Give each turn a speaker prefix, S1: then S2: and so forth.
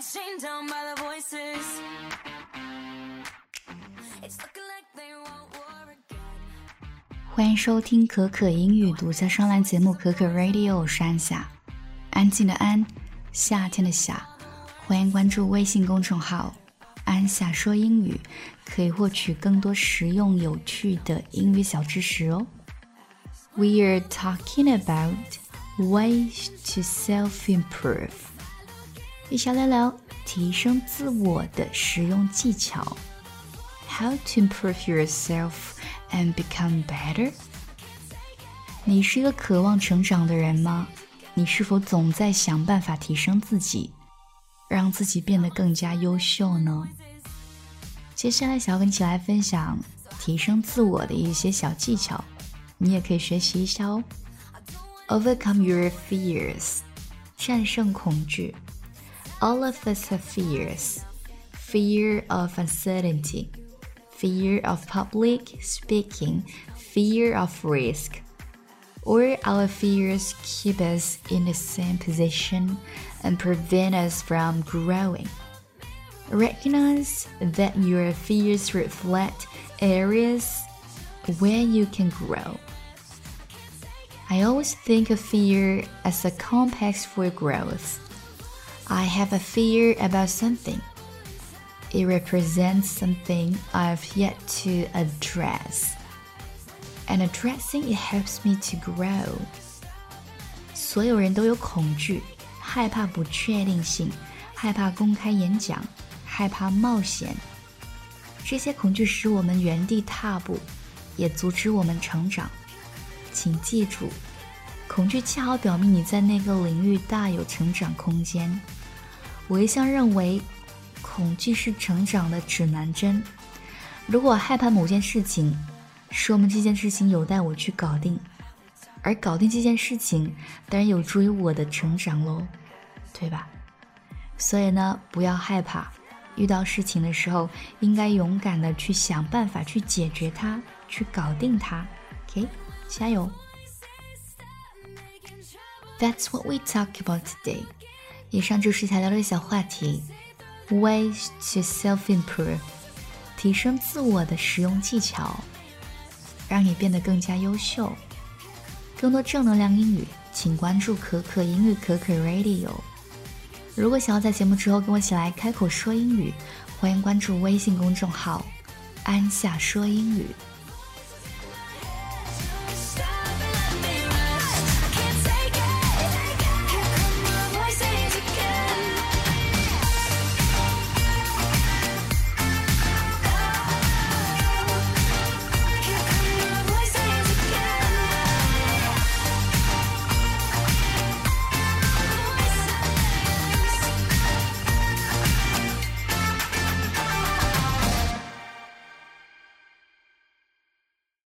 S1: chained down by the voices. It's looking like they want war again.
S2: 欢迎收听可可英语独家双栏节目可可 Radio， 我是安夏，安静的安，夏天的夏。欢迎关注微信公众号安夏说英语，可以获取更多实用有趣的英语小知识哦。We are talking about ways to self-improve， 一起聊聊提升自我的实用技巧。How to improve yourself and become better？ 你是一个渴望成长的人吗？你是否总在想办法提升自己，让自己变得更加优秀呢？接下来想要跟你一起来分享提升自我的一些小技巧，你也可以学习一下哦。Overcome your fears， 战胜恐惧。All of us have fears. Fear of uncertainty, fear of public speaking, fear of risk. Or our fears keep us in the same position and prevent us from growing. Recognize that your fears reflect areas where you can grow. I always think of fear as a compass for growth. I have a fear about something. It represents something I've yet to address. And addressing it helps me to grow. 所有人都有恐惧，害怕不确定性，害怕公开演讲，害怕冒险。这些恐惧使我们原地踏步，也阻止我们成长。请记住，恐惧恰好表明你在那个领域大有成长空间。我一向认为，恐惧是成长的指南针。如果害怕某件事情，说明这件事情有待我去搞定，而搞定这件事情当然有助于我的成长咯，对吧？所以呢，不要害怕，遇到事情的时候应该勇敢的去想办法去解决它，去搞定它。 OK， 加油。 That's what we talk about today。 以上就是想聊的小话题， Ways to self-improve， 提升自我的实用技巧，让你变得更加优秀。更多正能量英语，请关注可可英语可可 Radio。 如果想要在节目之后跟我一起来开口说英语，欢迎关注微信公众号安夏说英语。